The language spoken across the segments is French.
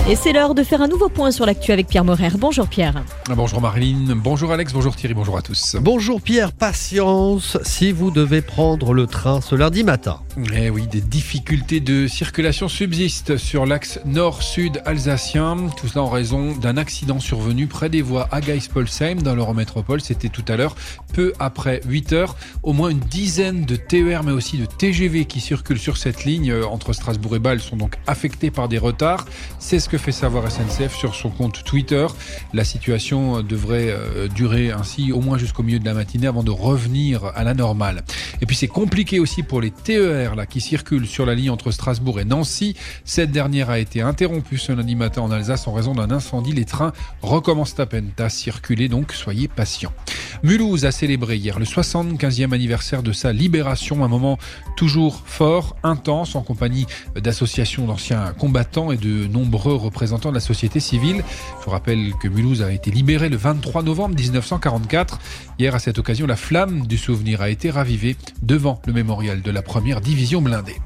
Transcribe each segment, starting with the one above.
Et c'est l'heure de faire un nouveau point sur l'actu avec Pierre Morer. Bonjour Pierre. Bonjour Marilyn, bonjour Alex, bonjour Thierry, bonjour à tous. Bonjour Pierre, patience si vous devez prendre le train ce lundi matin. Eh oui, des difficultés de circulation subsistent sur l'axe nord-sud alsacien. Tout cela en raison d'un accident survenu près des voies à Geispolsheim dans l'Eurométropole. C'était tout à l'heure, peu après 8h. Au moins une dizaine de TER mais aussi de TGV qui circulent sur cette ligne entre Strasbourg et Bâle sont donc affectés par des retards. C'est ce que fait savoir SNCF sur son compte Twitter. La situation devrait durer ainsi au moins jusqu'au milieu de la matinée avant de revenir à la normale. Et puis c'est compliqué aussi pour les TER qui circulent sur la ligne entre Strasbourg et Nancy. Cette dernière a été interrompue ce lundi matin en Alsace en raison d'un incendie. Les trains recommencent à peine à circuler, donc soyez patients. Mulhouse a célébré hier le 75e anniversaire de sa libération, un moment toujours fort, intense, en compagnie d'associations d'anciens combattants et de nombreux représentants de la société civile. Je vous rappelle que Mulhouse a été libérée le 23 novembre 1944. Hier, à cette occasion, la flamme du souvenir a été ravivée devant le mémorial de la première division blindée.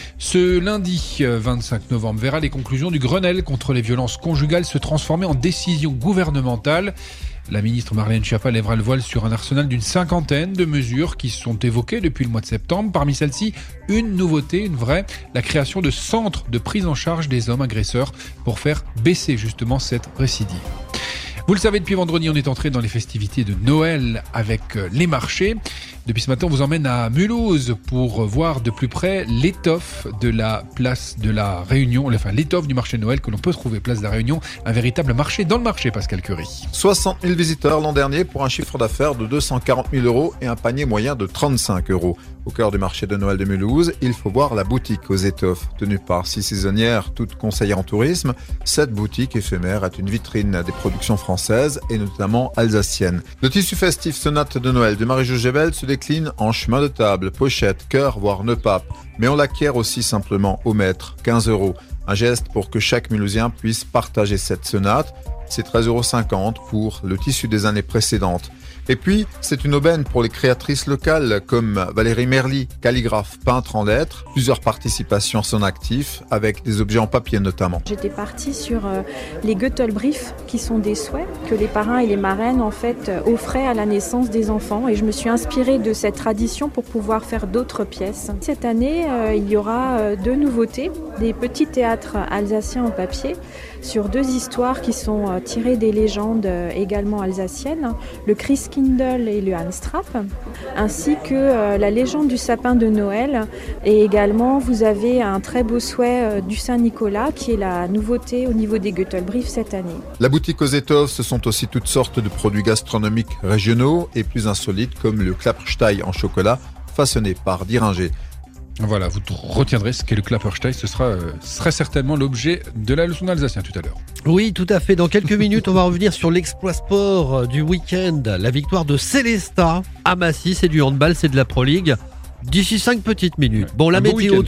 Ce lundi 25 novembre verra les conclusions du Grenelle contre les violences conjugales se transformer en décision gouvernementale. La ministre Marlène Schiappa lèvera le voile sur un arsenal d'une cinquantaine de mesures qui sont évoquées depuis le mois de septembre. Parmi celles-ci, une nouveauté, une vraie, la création de centres de prise en charge des hommes agresseurs pour faire baisser justement cette récidive. Vous le savez, depuis vendredi, on est entré dans les festivités de Noël avec les marchés. Depuis ce matin, on vous emmène à Mulhouse pour voir de plus près l'étoffe de la place de la Réunion, enfin l'étoffe du marché de Noël que l'on peut trouver place de la Réunion, un véritable marché dans le marché, Pascal Curie. 60 000 visiteurs l'an dernier pour un chiffre d'affaires de 240 000 € et un panier moyen de 35 €. Au cœur du marché de Noël de Mulhouse, il faut voir la boutique aux étoffes. Tenue par 6 saisonnières, toutes conseillères en tourisme, cette boutique éphémère est une vitrine des productions françaises et notamment alsaciennes. Le tissu festif sonate de Noël de Marie-Jo Gebel se décline en chemin de table, pochette, cœur, voire nœud pape. Mais on l'acquiert aussi simplement au mètre, 15 €. Un geste pour que chaque Mulhousien puisse partager cette sonate. C'est 13,50 € pour le tissu des années précédentes. Et puis, c'est une aubaine pour les créatrices locales comme Valérie Merly, calligraphe, peintre en lettres. Plusieurs participations sont actives avec des objets en papier notamment. J'étais partie sur les Göttelbrief qui sont des souhaits que les parrains et les marraines en fait offraient à la naissance des enfants et je me suis inspirée de cette tradition pour pouvoir faire d'autres pièces. Cette année, il y aura 2 nouveautés, des petits théâtres alsaciens en papier sur 2 histoires qui sont tirées des légendes également alsaciennes, le Christkindl et le Hanstrap, ainsi que la légende du sapin de Noël. Et également, vous avez un très beau souhait du Saint-Nicolas qui est la nouveauté au niveau des Göttelbrief cette année. La boutique aux étoffes, ce sont aussi toutes sortes de produits gastronomiques régionaux et plus insolites comme le Klapperstein en chocolat façonné par Diringer. Voilà, vous retiendrez ce qu'est le Klapperstein, ce serait certainement l'objet de la leçon d'alsacien tout à l'heure. Oui, tout à fait. Dans quelques minutes, on va revenir sur l'exploit sport du week-end. La victoire de Célestat à Massy, c'est du handball, c'est de la Pro League. D'ici 5 petites minutes. Bon, la météo de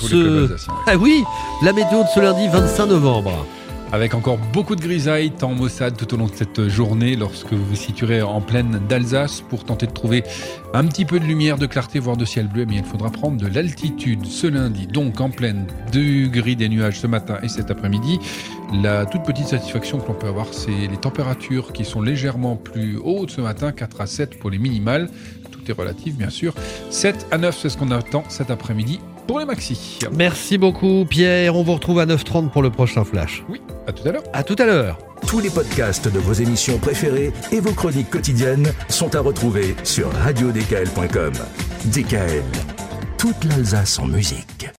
la météo de ce lundi 25 novembre. Avec encore beaucoup de grisailles, temps maussade tout au long de cette journée lorsque vous vous situerez en plaine d'Alsace pour tenter de trouver un petit peu de lumière, de clarté, voire de ciel bleu. Eh bien, il faudra prendre de l'altitude ce lundi, donc en plaine, du gris des nuages ce matin et cet après-midi. La toute petite satisfaction que l'on peut avoir, c'est les températures qui sont légèrement plus hautes ce matin, 4 à 7 pour les minimales. Tout est relatif, bien sûr. 7 à 9, c'est ce qu'on attend cet après-midi pour les maxis. Merci beaucoup Pierre, on vous retrouve à 9h30 pour le prochain flash. Oui, à tout à l'heure. À tout à l'heure. Tous les podcasts de vos émissions préférées et vos chroniques quotidiennes sont à retrouver sur radiodkl.com. DKL, toute l'Alsace en musique.